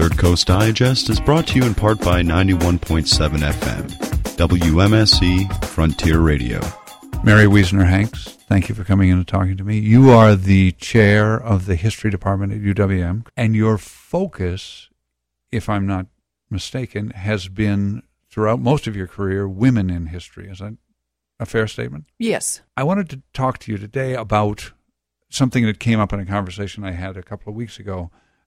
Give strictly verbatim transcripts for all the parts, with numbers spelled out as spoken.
Third Coast Digest is brought to you in part by ninety-one point seven F M, W M S E Frontier Radio. Mary Wiesner-Hanks, thank you for coming in and talking to me. You are the chair of the history department at U W M, and your focus, if I'm not mistaken, has been throughout most of your career women in history. Is that a fair statement? Yes. I wanted to talk to you today about something that came up in a conversation I had a couple of weeks ago,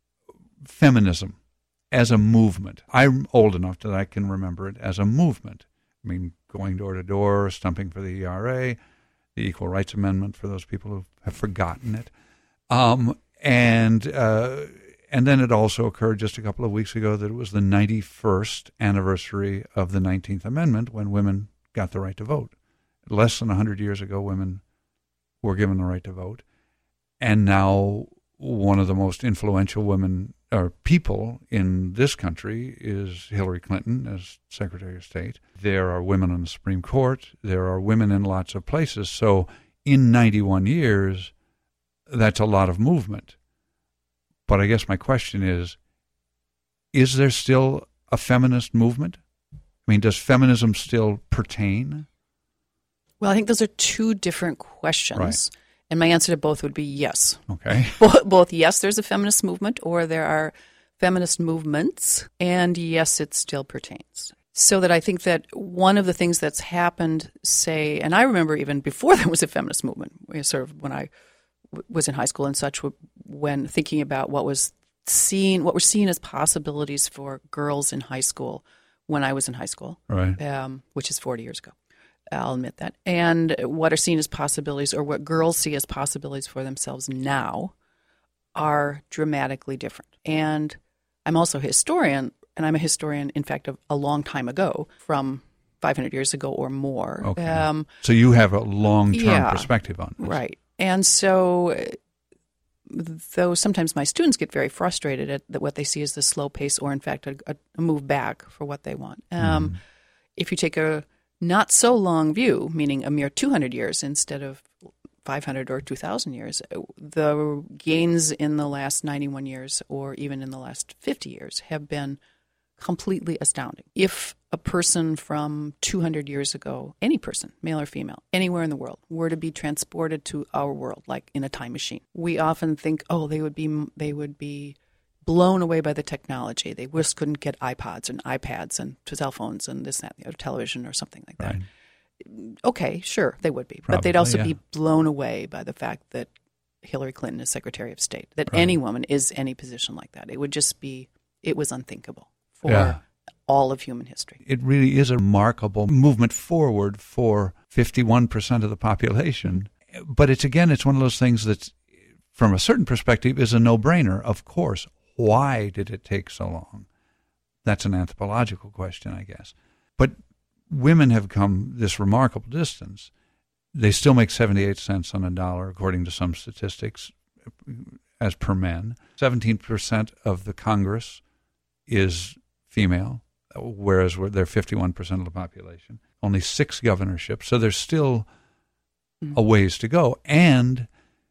feminism as a movement. I'm old enough that I can remember it as a movement. I mean, going door to door, stumping for the E R A, the Equal Rights Amendment for those people who have forgotten it. Um, and uh, and then it also occurred just a couple of weeks ago that it was the ninety-first anniversary of the nineteenth Amendment when women got the right to vote. Less than one hundred years ago, women were given the right to vote. And now one of the most influential women or people in this country is Hillary Clinton as Secretary of State. There are women on the Supreme Court. There are women in lots of places. So in ninety-one years, that's a lot of movement. But I guess my question is, is there still a feminist movement? I mean, does feminism still pertain? Well, I think those are two different questions. Right. And my answer to both would be yes. Okay. Both, both yes, there's a feminist movement, or there are feminist movements, and yes, it still pertains. So that I think that one of the things that's happened, say, and I remember even before there was a feminist movement, sort of when I w- was in high school and such, when thinking about what was seen, what were seen as possibilities for girls in high school when I was in high school, Right. um, which is forty years ago. I'll admit that. And what are seen as possibilities, or what girls see as possibilities for themselves now, are dramatically different. And I'm also a historian, and I'm a historian, in fact, of a long time ago, from five hundred years ago or more. Okay. Um, so you have a long-term yeah, perspective on this. Right. And so, though sometimes my students get very frustrated at that what they see as the slow pace, or in fact, a, a move back for what they want. Um, Mm. If you take a not so long view, meaning a mere two hundred years instead of five hundred or two thousand years, the gains in the last ninety-one years, or even in the last fifty years, have been completely astounding. If a person from two hundred years ago, any person, male or female, anywhere in the world, were to be transported to our world, like in a time machine, we often think, oh, they would be they would be blown away by the technology. They just couldn't get iPods and iPads and cell phones and this, that, or television or something like that. Right. Okay, sure, they would be. Probably, but they'd also yeah. be blown away by the fact that Hillary Clinton is Secretary of State, that Right. any woman is any position like that. It would just be, it was unthinkable for Yeah. all of human history. It really is a remarkable movement forward for fifty-one percent of the population. But it's, again, it's one of those things that, from a certain perspective, is a no-brainer. Of course. Why did it take so long? That's an anthropological question, I guess. But women have come this remarkable distance. They still make seventy-eight cents on a dollar, according to some statistics, as per men. seventeen percent of the Congress is female, whereas they're fifty-one percent of the population. Only six governorships. So there's still a ways to go. And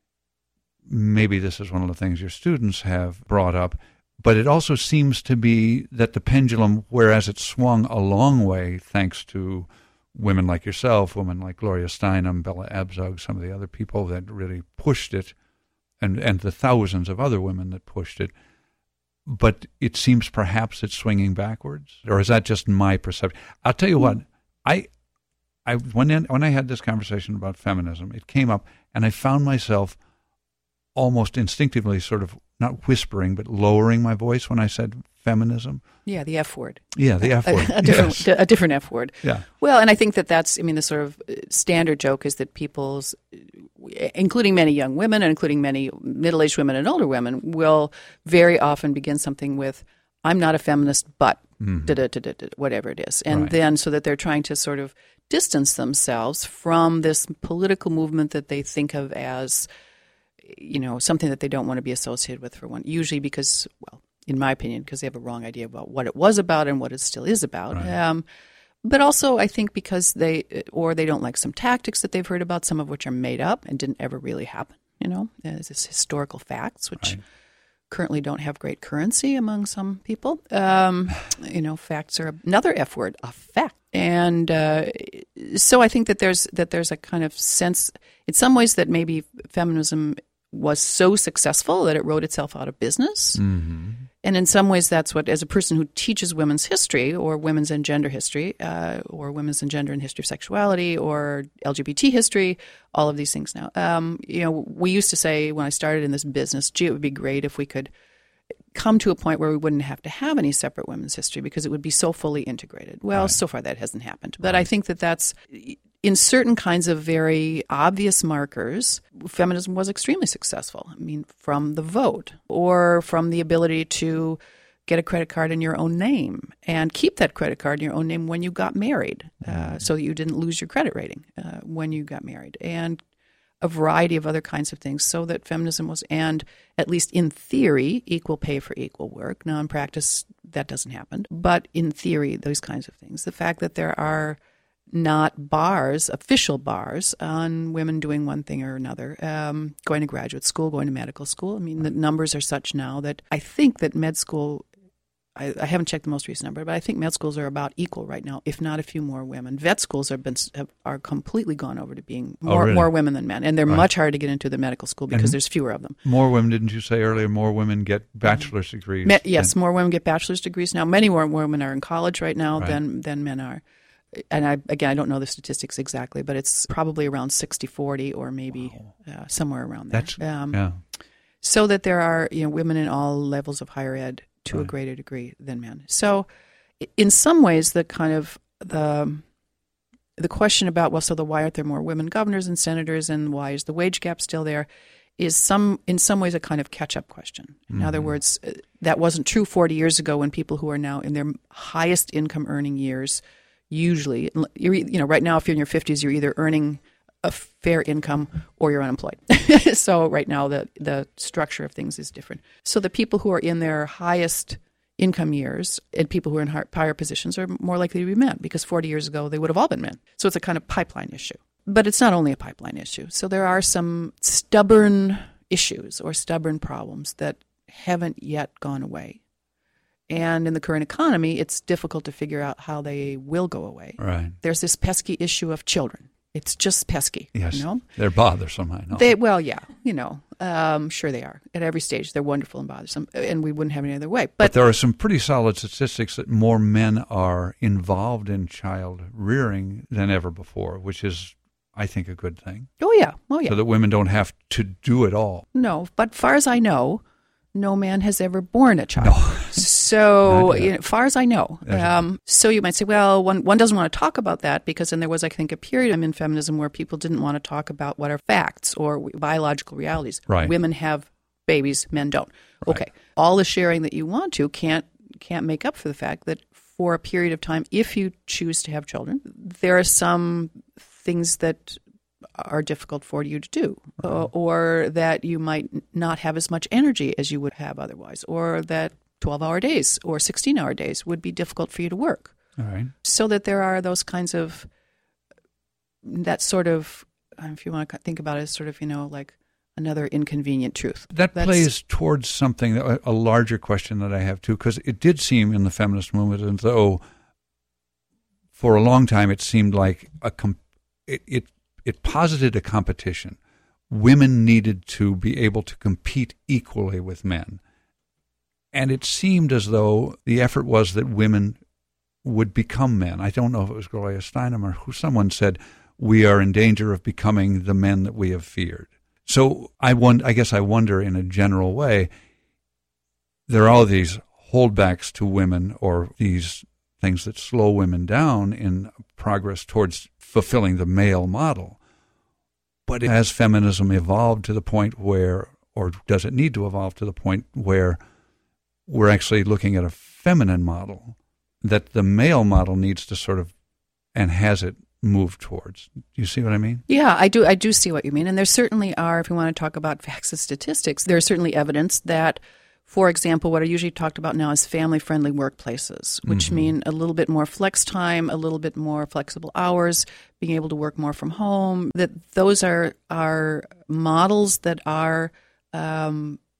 maybe this is one of the things your students have brought up, but it also seems to be that the pendulum, whereas it swung a long way thanks to women like yourself, women like Gloria Steinem, Bella Abzug, some of the other people that really pushed it, and, and the thousands of other women that pushed it, but it seems perhaps it's swinging backwards, or is that just my perception? I'll tell you what, I, I when, in, when I had this conversation about feminism, it came up, and I found myself almost instinctively sort of not whispering, but lowering my voice when I said feminism. Yeah, the F word. Yeah, the F word. A, a, different, yes. a different F word. Yeah. Well, and I think that that's, I mean, the sort of standard joke is that people's, including many young women and including many middle-aged women and older women, will very often begin something with, I'm not a feminist, but Mm-hmm. da, da, da, da, da, whatever it is. And Right. then so that they're trying to sort of distance themselves from this political movement that they think of as, you know, something that they don't want to be associated with for one, usually because, well, in my opinion, because they have a wrong idea about what it was about and what it still is about. Right. Um, but also, I think because they, or they don't like some tactics that they've heard about, some of which are made up and didn't ever really happen, you know, as historical facts, which Right. currently don't have great currency among some people. Um, you know, facts are another F word, a fact. And uh, so I think that there's that there's a kind of sense, in some ways, that maybe feminism was so successful that it wrote itself out of business. Mm-hmm. And in some ways, that's what, as a person who teaches women's history or women's and gender history, uh, or women's and gender and history of sexuality, or L G B T history, all of these things now. Um, you know, we used to say when I started in this business, gee, it would be great if we could come to a point where we wouldn't have to have any separate women's history because it would be so fully integrated. Well, right. So far that hasn't happened. But right. I think that that's, in certain kinds of very obvious markers, feminism was extremely successful. I mean, from the vote or from the ability to get a credit card in your own name and keep that credit card in your own name when you got married, uh, so that you didn't lose your credit rating uh, when you got married. And a variety of other kinds of things, so that feminism was, and at least in theory, equal pay for equal work. Now, in practice, that doesn't happen. But in theory, those kinds of things. The fact that there are not bars, official bars, on women doing one thing or another, um, going to graduate school, going to medical school. I mean, the numbers are such now that I think that med school, I, I haven't checked the most recent number, but I think med schools are about equal right now, if not a few more women. Vet schools have been have, are completely gone over to being more, oh, really? more women than men, and they're right. much harder to get into the medical school because and there's fewer of them. More women, didn't you say earlier, more women get bachelor's degrees? Me, yes, than, more women get bachelor's degrees now. Many more women are in college right now right. than, than men are. And I, again, I don't know the statistics exactly, but it's probably around sixty forty or maybe wow. uh, somewhere around there. That's, um, yeah. So that there are, you know, women in all levels of higher ed to right. a greater degree than men. So in some ways, the kind of the the question about, well, so the why aren't there more women governors and senators, and why is the wage gap still there, is some in some ways a kind of catch-up question. In mm-hmm. other words, that wasn't true forty years ago when people who are now in their highest income earning years, usually, you're, you know, right now if you're in your fifties, you're either earning a fair income or you're unemployed. So right now the, the structure of things is different. So the people who are in their highest income years and people who are in higher positions are more likely to be men, because forty years ago they would have all been men. So it's a kind of pipeline issue. But it's not only a pipeline issue. So there are some stubborn issues or stubborn problems that haven't yet gone away. And in the current economy, it's difficult to figure out how they will go away. Right. There's this pesky issue of children. It's just pesky. Yes. You know? They're bothersome, I know. They, well, yeah, you know, um, sure they are. At every stage, they're wonderful and bothersome, and we wouldn't have any other way. But, but there are some pretty solid statistics that more men are involved in child rearing than ever before, which is, I think, a good thing. Oh, yeah. Oh, yeah. So that women don't have to do it all. No, but far as I know, no man has ever born a child. No. So, you know, far as I know. Um, so you might say, well, one, one doesn't want to talk about that because then there was, I think, a period in feminism where people didn't want to talk about what are facts or biological realities. Right. Women have babies, men don't. Right. Okay. All the sharing that you want to can't can't make up for the fact that for a period of time, if you choose to have children, there are some things that are difficult for you to do, right. uh, or that you might not have as much energy as you would have otherwise, or that twelve-hour days or sixteen-hour days would be difficult for you to work. All right. So that there are those kinds of, that sort of, if you want to think about it as sort of, you know, like another inconvenient truth. That That's, plays towards something, a, a larger question that I have too, because it did seem in the feminist movement as though for a long time it seemed like a comp- it, it it posited a competition. Women needed to be able to compete equally with men. And it seemed as though the effort was that women would become men. I don't know if it was Gloria Steinem or who someone said, we are in danger of becoming the men that we have feared. So I wonder, I guess I wonder in a general way, there are all these holdbacks to women or these things that slow women down in progress towards fulfilling the male model. But has feminism evolved to the point where, or does it need to evolve to the point where we're actually looking at a feminine model that the male model needs to sort of, and has it move towards? Do you see what I mean? Yeah, I do. I do see what you mean. And there certainly are, if we want to talk about facts and statistics, there's certainly evidence that, for example, what are usually talked about now is family-friendly workplaces, which mm-hmm. mean a little bit more flex time, a little bit more flexible hours, being able to work more from home. That those are are models that are um,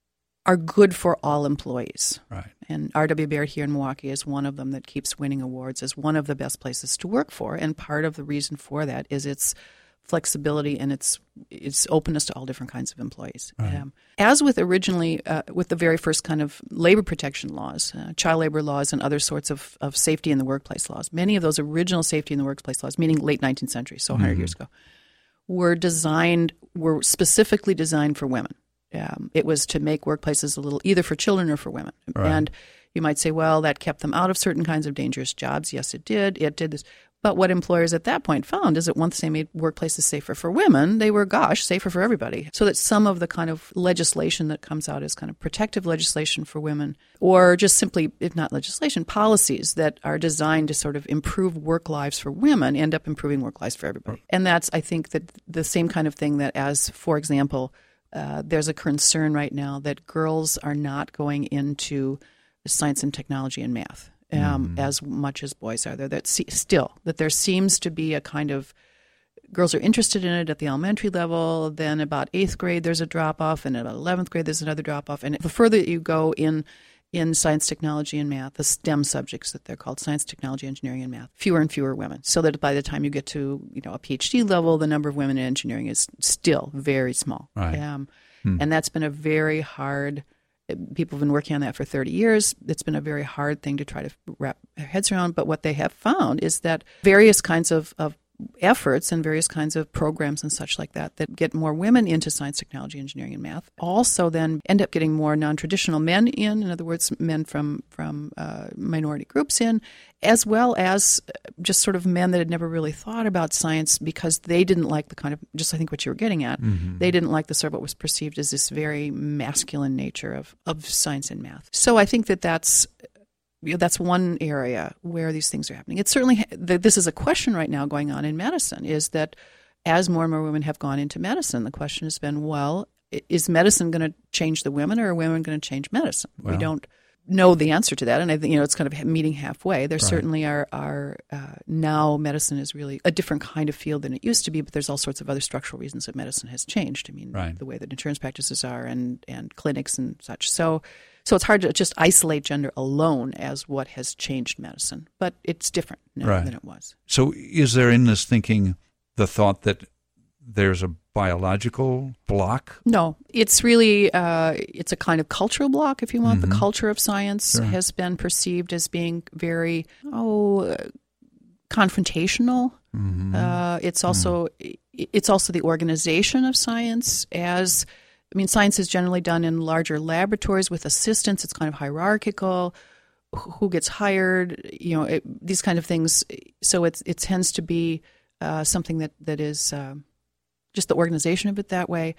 are good for all employees. Right. And R W Baird here in Milwaukee is one of them that keeps winning awards as one of the best places to work for. And part of the reason for that is its flexibility and its its openness to all different kinds of employees. Right. Um, as with originally, uh, with the very first kind of labor protection laws, uh, child labor laws and other sorts of, of safety in the workplace laws, many of those original safety in the workplace laws, meaning late nineteenth century, so one hundred mm-hmm. years ago, were designed, were specifically designed for women. Um, it was to make workplaces a little, either for children or for women. Right. And you might say, well, that kept them out of certain kinds of dangerous jobs. Yes, it did. It did this. But what employers at that point found is that once they made workplaces safer for women, they were, gosh, safer for everybody. So that some of the kind of legislation that comes out as kind of protective legislation for women, or just simply, if not legislation, policies that are designed to sort of improve work lives for women end up improving work lives for everybody. And that's, I think, that the same kind of thing that as, for example, uh, there's a concern right now that girls are not going into science and technology and math. Um, mm. as much as boys are there. That see, still, that there seems to be a kind of, girls are interested in it at the elementary level, then about eighth grade there's a drop-off, and at eleventh grade there's another drop-off. And the further you go in in science, technology, and math, the STEM subjects that they're called, science, technology, engineering, and math, fewer and fewer women. So that by the time you get to you know a PhD level, the number of women in engineering is still very small. Right. Um, hmm. And that's been a very hard... People have been working on that for thirty years. It's been a very hard thing to try to wrap their heads around. But what they have found is that various kinds of, of efforts and various kinds of programs and such like that that get more women into science, technology, engineering, and math also then end up getting more non-traditional men in, in other words, men from, from uh, minority groups in, as well as just sort of men that had never really thought about science because they didn't like the kind of, just I think what you were getting at, mm-hmm. they didn't like the sort of what was perceived as this very masculine nature of, of science and math. So I think that that's, you know, that's one area where these things are happening. It's certainly, this is a question right now going on in medicine, is that as more and more women have gone into medicine, the question has been, well, is medicine going to change the women, or are women going to change medicine? Well, we don't know the answer to that, and I think you know it's kind of meeting halfway. There right. certainly are, are uh, now medicine is really a different kind of field than it used to be, but there's all sorts of other structural reasons that medicine has changed. I mean, right. the way that insurance practices are and, and clinics and such. So so it's hard to just isolate gender alone as what has changed medicine, but it's different now right. than it was. So is there in this thinking the thought that there's a biological block? No, it's really, uh, it's a kind of cultural block, if you want. Mm-hmm. The culture of science sure. has been perceived as being very, oh, uh, confrontational. Mm-hmm. Uh, it's also, mm-hmm. it's also the organization of science as, I mean, science is generally done in larger laboratories with assistants. It's kind of hierarchical. Who gets hired? You know, it, these kind of things. So it's, it tends to be uh, something that, that is... Uh, just the organization of it that way.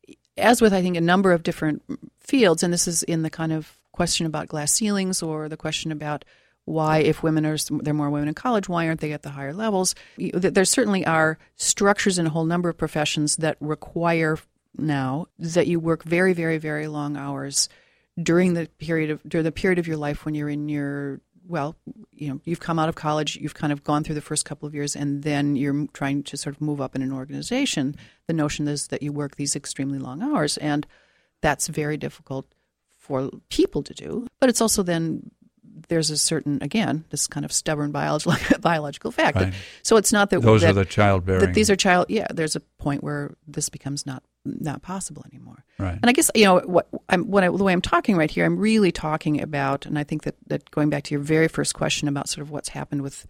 As with, I think, a number of different fields, and this is in the kind of question about glass ceilings or the question about why, if women are, there are more women in college, why aren't they at the higher levels? There certainly are structures in a whole number of professions that require now that you work very, very, very long hours during the period of during the period of your life when you're in your well, you know, you've come out of college, you've kind of gone through the first couple of years, and then you're trying to sort of move up in an organization. The notion is that you work these extremely long hours, and that's very difficult for people to do. But it's also then, there's a certain, again, this kind of stubborn biological biological fact. Right. That, so it's not that... Those that, are the childbearing. That these are child... Yeah, there's a point where this becomes not not possible anymore. Right. And I guess, you know, what I'm, what I, the way I'm talking right here, I'm really talking about, and I think that, that going back to your very first question about sort of what's happened with,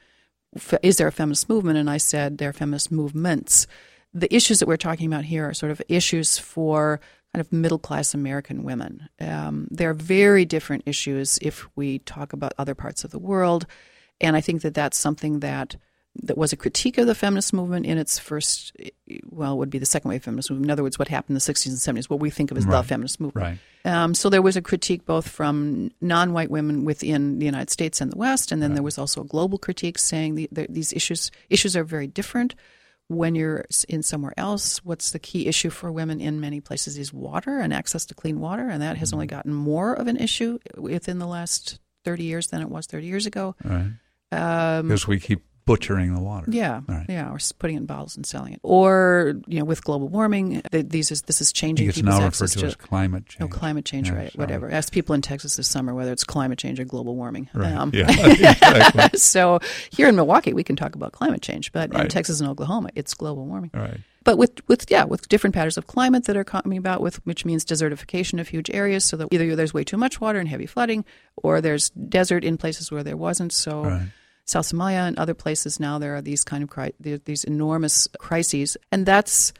is there a feminist movement? And I said there are feminist movements. The issues that we're talking about here are sort of issues for kind of middle-class American women. Um, they're very different issues if we talk about other parts of the world. And I think that that's something that that was a critique of the feminist movement in its first, well, it would be the second wave feminist movement. In other words, what happened in the sixties and seventies, what we think of as right. the feminist movement. Right. Um, so there was a critique both from non-white women within the United States and the West, and then right. there was also a global critique saying the, the, these issues issues are very different. When you're in somewhere else, what's the key issue for women in many places is water and access to clean water, and that has only gotten more of an issue within the last thirty years than it was thirty years ago. Right. Um, because we keep butchering the water. Yeah, right. yeah, or putting it in bottles and selling it. Or, you know, with global warming, th- these is, this is changing it's people's now access referred to, to as climate change. No, climate change, Yeah, right, sorry. whatever. Ask people in Texas this summer whether it's climate change or global warming. Right. Um, yeah, exactly. So here in Milwaukee, we can talk about climate change, but Right. in Texas and Oklahoma, it's global warming. Right. But with, with yeah, with different patterns of climate that are coming about, with which means desertification of huge areas, so that either there's way too much water and heavy flooding, or there's desert in places where there wasn't. So Right. South Somalia and other places now there are these kind of cri- these enormous crises, and that's,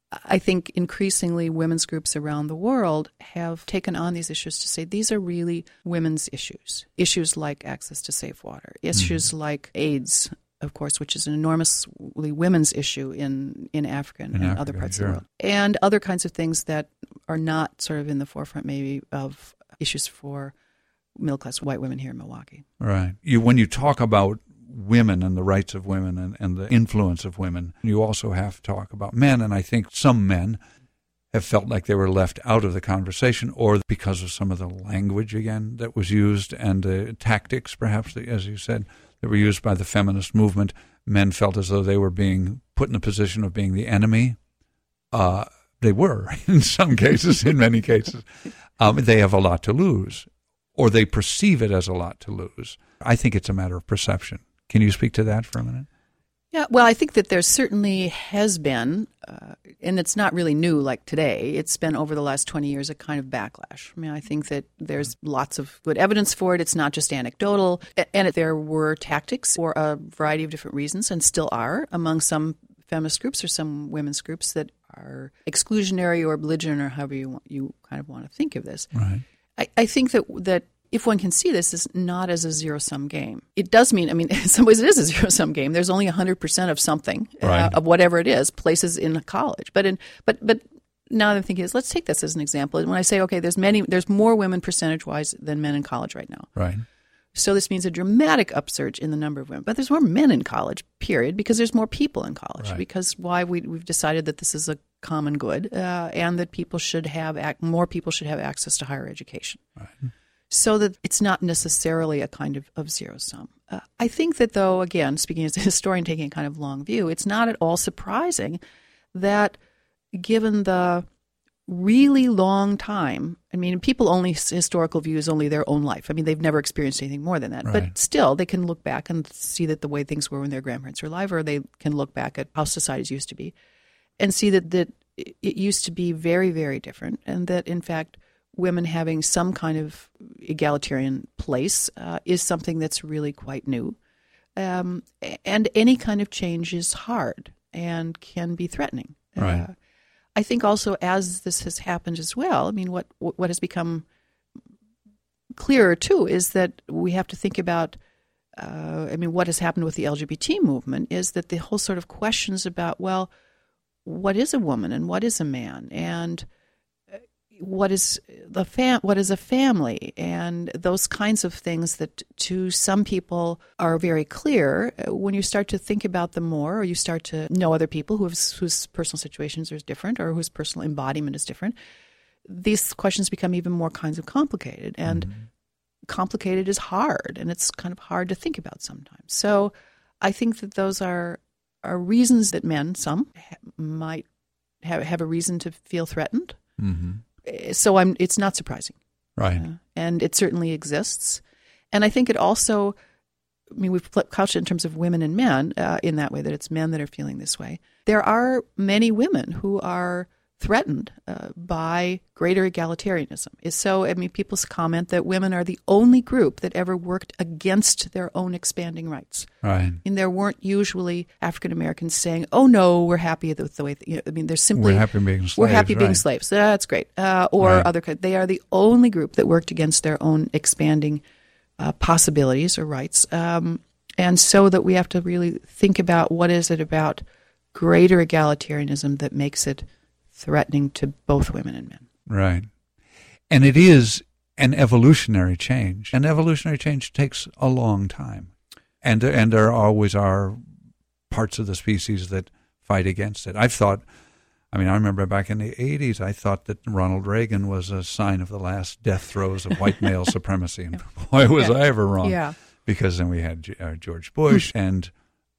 I think, increasingly women's groups around the world have taken on these issues to say these are really women's issues. Issues like access to safe water, issues mm-hmm. like AIDS, of course, which is an enormously women's issue in, in Africa and, in and Africa, other parts sure. of the world. And other kinds of things that are not sort of in the forefront maybe of issues for middle-class white women here in Milwaukee. Right. You when you talk about women and the rights of women and, and the influence of women, you also have to talk about men, and I think some men have felt like they were left out of the conversation, or because of some of the language, again, that was used, and the tactics, perhaps, as you said, that were used by the feminist movement. Men felt as though they were being put in a position of being the enemy. Uh, they were, in some cases, in many cases. Um, they have a lot to lose, or they perceive it as a lot to lose. I think it's a matter of perception. Can you speak to that for a minute? Yeah, well, I think that there certainly has been, uh, and it's not really new like today, it's been over the last twenty years a kind of backlash. I mean, I think that there's lots of good evidence for it. It's not just anecdotal. And there were tactics for a variety of different reasons, and still are, among some feminist groups or some women's groups that are exclusionary or belligerent, or however you want, you kind of want to think of this. Right. I, I think that that if one can see this, is not as a zero-sum game. It does mean, I mean, in some ways it is a zero-sum game. There's only one hundred percent of something, right. uh, of whatever it is, places in a college. But in but but now I'm thinking is, let's take this as an example. When I say, okay, there's many, there's more women percentage-wise than men in college right now. Right. So this means a dramatic upsurge in the number of women. But there's more men in college, period, because there's more people in college. Right. Because why we, we've decided that this is a common good, uh, and that people should have, ac- more people should have access to higher education. Right. So that it's not necessarily a kind of, of zero sum. Uh, I think that, though, again, speaking as a historian taking a kind of long view, it's not at all surprising that given the really long time, I mean, people only, historical view is only their own life. I mean, they've never experienced anything more than that. Right. But still, they can look back and see that the way things were when their grandparents were alive, or they can look back at how societies used to be and see that, that it used to be very, very different, and that, in fact, women having some kind of egalitarian place uh, is something that's really quite new. Um, and any kind of change is hard and can be threatening. Right. Uh, I think also as this has happened as well, I mean, what what has become clearer too is that we have to think about, uh, I mean, what has happened with the L G B T movement is that the whole sort of questions about, well, what is a woman and what is a man, and what is the fam- what is a family, and those kinds of things that to some people are very clear. When you start to think about them more, or you start to know other people who's, whose personal situations are different, or whose personal embodiment is different, these questions become even more kinds of complicated. And mm-hmm. complicated is hard, and it's kind of hard to think about sometimes. So I think that those are are reasons that men, some, ha- might have, have a reason to feel threatened. Mm-hmm. So I'm. It's not surprising, right? Uh, and it certainly exists, and I think it also. I mean, we've couched it in terms of women and men uh, in that way, that it's men that are feeling this way. There are many women who are threatened uh, by greater egalitarianism. So, I mean, people comment that women are the only group that ever worked against their own expanding rights. Right. And there weren't usually African Americans saying, "Oh no, we're happy with the way." Th-. You know, I mean, there's simply we're happy being slaves. We're happy being right. slaves. That's great. Uh, or right. other. They are the only group that worked against their own expanding uh, possibilities or rights. Um, and so that we have to really think about what is it about greater egalitarianism that makes it threatening to both women and men. Right. And it is an evolutionary change. And evolutionary change takes a long time. And, and there always are parts of the species that fight against it. I've thought, I mean, I remember back in the eighties, I thought that Ronald Reagan was a sign of the last death throes of white male supremacy. And boy, was yeah. I ever wrong. Yeah. Because then we had uh, George Bush and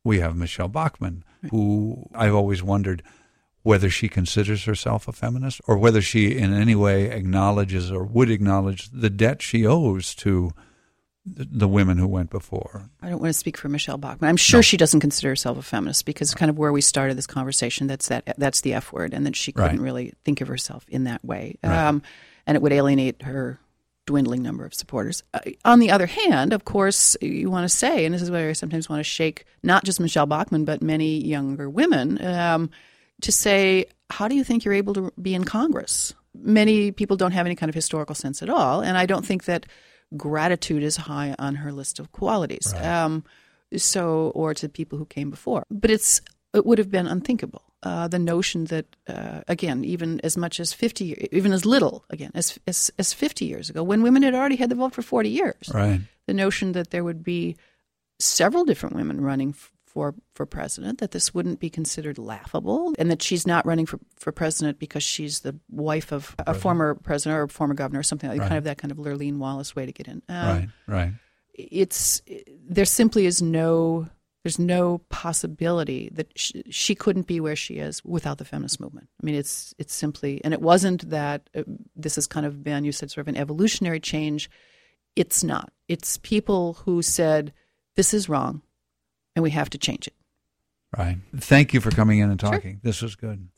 we have Michelle Bachmann, who I've always wondered whether she considers herself a feminist or whether she in any way acknowledges or would acknowledge the debt she owes to the women who went before. I don't want to speak for Michelle Bachmann. I'm sure no. she doesn't consider herself a feminist because kind of where we started this conversation, that's that that's the F word, and that she couldn't right. really think of herself in that way. Right. Um, and it would alienate her dwindling number of supporters. Uh, on the other hand, of course, you want to say, and this is where I sometimes want to shake not just Michelle Bachmann, but many younger women, um, to say, how do you think you're able to be in Congress? Many people don't have any kind of historical sense at all, and I don't think that gratitude is high on her list of qualities. Right. Um, so, or to people who came before. But it's it would have been unthinkable. Uh, the notion that, uh, again, even as much as fifty, even as little, again, as, as as fifty years ago, when women had already had the vote for forty years, right. the notion that there would be several different women running f- for for president, that this wouldn't be considered laughable, and that she's not running for, for president because she's the wife of a president. former president or a former governor or something like right. kind of that kind of Lurleen Wallace way to get in. Um, right, right. It's there simply is no there's no possibility that she, she couldn't be where she is without the feminist movement. I mean, it's it's simply, and it wasn't that uh, this has kind of been, you said, sort of an evolutionary change. It's not. It's people who said this is wrong, and we have to change it. Right. Thank you for coming in and talking. Sure. This was good.